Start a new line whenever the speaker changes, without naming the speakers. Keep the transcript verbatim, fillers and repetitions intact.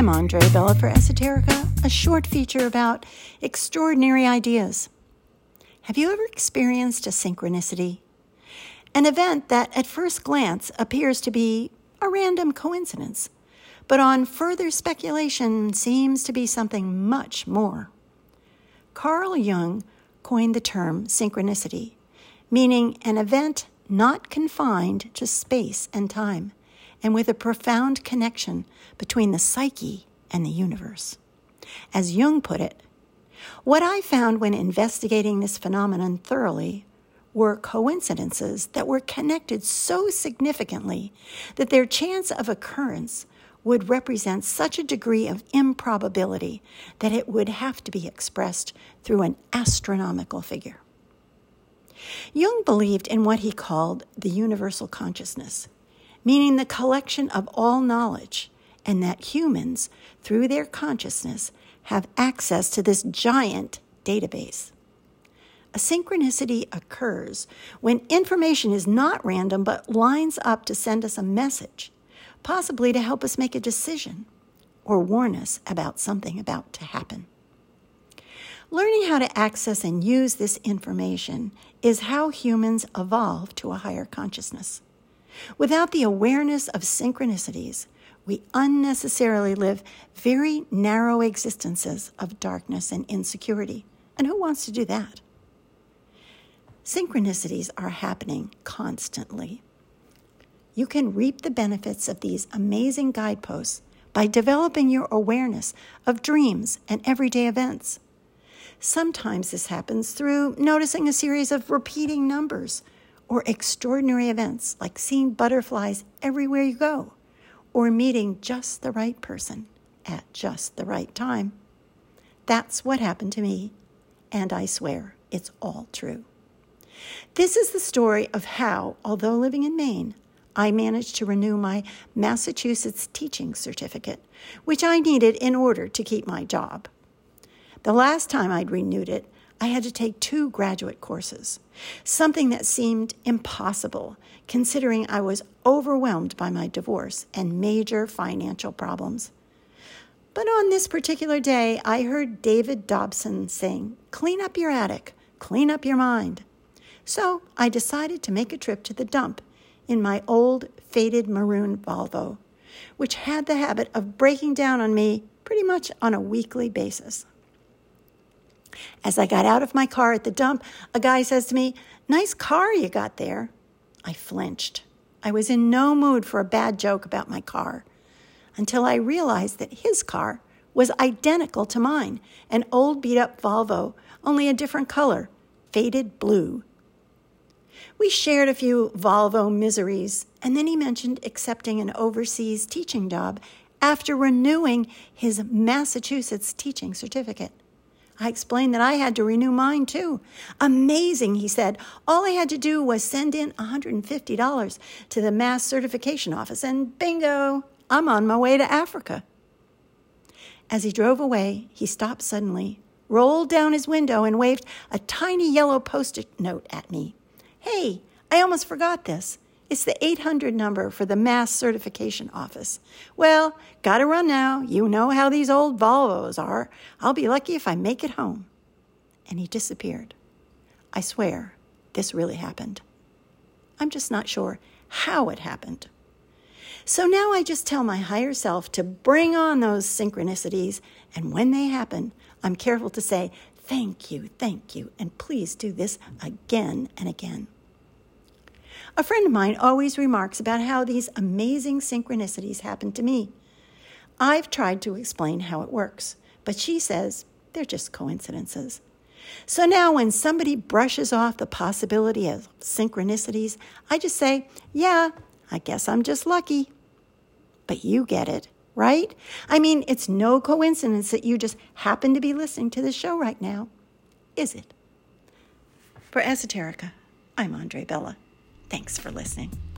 I'm Andre Bella for Esoterica, a short feature about extraordinary ideas. Have you ever experienced a synchronicity? An event that at first glance appears to be a random coincidence, but on further speculation seems to be something much more. Carl Jung coined the term synchronicity, meaning an event not confined to space and time, and with a profound connection between the psyche and the universe. As Jung put it, what I found when investigating this phenomenon thoroughly were coincidences that were connected so significantly that their chance of occurrence would represent such a degree of improbability that it would have to be expressed through an astronomical figure. Jung believed in what he called the universal consciousness, meaning the collection of all knowledge, and that humans, through their consciousness, have access to this giant database. A synchronicity occurs when information is not random but lines up to send us a message, possibly to help us make a decision or warn us about something about to happen. Learning how to access and use this information is how humans evolve to a higher consciousness. Without the awareness of synchronicities, we unnecessarily live very narrow existences of darkness and insecurity. And who wants to do that? Synchronicities are happening constantly. You can reap the benefits of these amazing guideposts by developing your awareness of dreams and everyday events. Sometimes this happens through noticing a series of repeating numbers or extraordinary events like seeing butterflies everywhere you go or meeting just the right person at just the right time. That's what happened to me, and I swear it's all true. This is the story of how, although living in Maine, I managed to renew my Massachusetts teaching certificate, which I needed in order to keep my job. The last time I'd renewed it, I had to take two graduate courses, something that seemed impossible considering I was overwhelmed by my divorce and major financial problems. But on this particular day, I heard David Dobson saying, "Clean up your attic, clean up your mind." So I decided to make a trip to the dump in my old faded maroon Volvo, which had the habit of breaking down on me pretty much on a weekly basis. As I got out of my car at the dump, a guy says to me, "Nice car you got there." I flinched. I was in no mood for a bad joke about my car until I realized that his car was identical to mine, an old beat-up Volvo, only a different color, faded blue. We shared a few Volvo miseries, and then he mentioned accepting an overseas teaching job after renewing his Massachusetts teaching certificate. I explained that I had to renew mine too. Amazing, he said. All I had to do was send in one hundred fifty dollars to the Mass Certification Office, and bingo, I'm on my way to Africa. As he drove away, he stopped suddenly, rolled down his window, and waved a tiny yellow Post-it note at me. "Hey, I almost forgot this. It's the eight hundred number for the Mass Certification Office. Well, gotta run now. You know how these old Volvos are. I'll be lucky if I make it home." And he disappeared. I swear, this really happened. I'm just not sure how it happened. So now I just tell my higher self to bring on those synchronicities, and when they happen, I'm careful to say, "Thank you, thank you, and please do this again and again." A friend of mine always remarks about how these amazing synchronicities happen to me. I've tried to explain how it works, but she says they're just coincidences. So now when somebody brushes off the possibility of synchronicities, I just say, "Yeah, I guess I'm just lucky." But you get it, right? I mean, it's no coincidence that you just happen to be listening to this show right now, is it? For Esoterica, I'm Andre Bella. Thanks for listening.